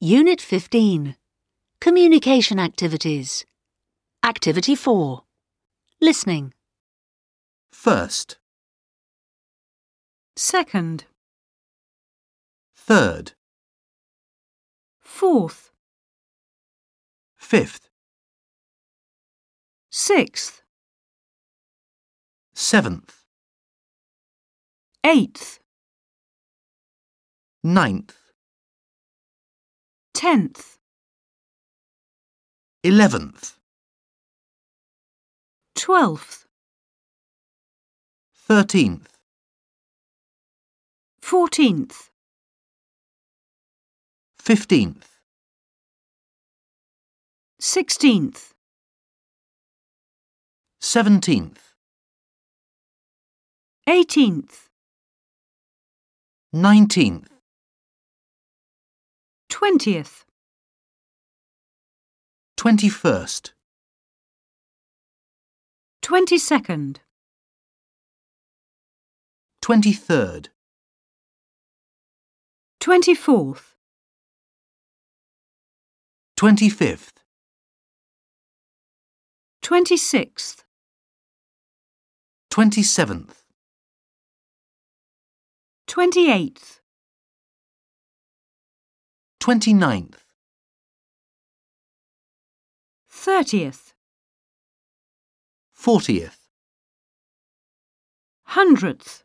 Unit 15. Communication Activities. Activity 4. Listening. First, Second, third, fourth, fifth, sixth, seventh, eighth, ninth, 10th, 11th, 12th, 13th, 14th, 15th, 16th, 17th, 18th, 19th, 20th, 21st, 22nd, 23rd, 24th, 25th, 26th, 27th, 28th, 29th, 30th, 40th, 100th,